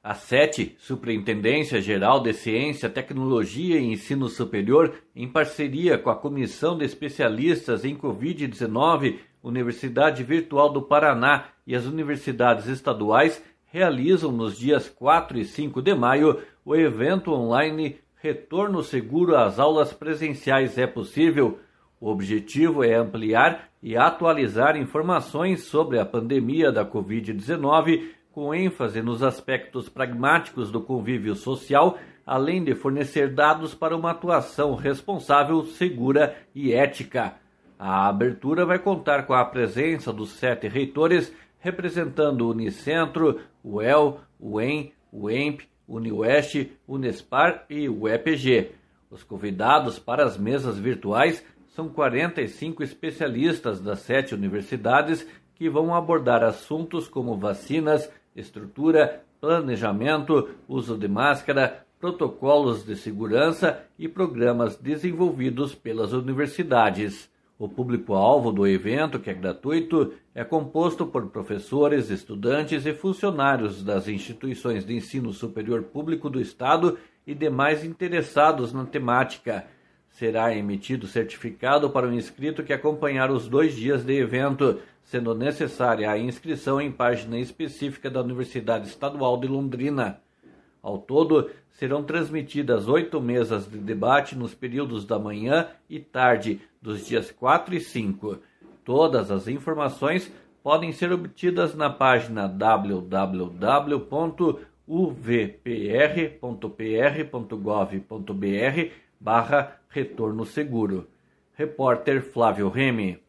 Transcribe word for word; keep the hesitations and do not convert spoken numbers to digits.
A SETI, Superintendência Geral de Ciência, Tecnologia e Ensino Superior, em parceria com a Comissão de Especialistas em covid dezenove, Universidade Virtual do Paraná e as universidades estaduais, realizam nos dias quatro e cinco de maio o evento online Retorno Seguro às Aulas Presenciais é Possível. O objetivo é ampliar e atualizar informações sobre a pandemia da covid dezenove, com ênfase nos aspectos pragmáticos do convívio social, além de fornecer dados para uma atuação responsável, segura e ética. A abertura vai contar com a presença dos sete reitores, representando o Unicentro, o U E L, o E M, o E M P, o UniOeste, o Unespar e o E P G. Os convidados para as mesas virtuais são quarenta e cinco especialistas das sete universidades que vão abordar assuntos como vacinas, estrutura, planejamento, uso de máscara, protocolos de segurança e programas desenvolvidos pelas universidades. O público-alvo do evento, que é gratuito, é composto por professores, estudantes e funcionários das instituições de ensino superior público do Estado e demais interessados na temática. Será emitido certificado para o inscrito que acompanhar os dois dias de evento, sendo necessária a inscrição em página específica da Universidade Estadual de Londrina. Ao todo, serão transmitidas oito mesas de debate nos períodos da manhã e tarde, dos dias quatro e cinco. Todas as informações podem ser obtidas na página w w w ponto u v p r ponto p r ponto gov ponto b r barra Retorno Seguro. Repórter Flávio Remy.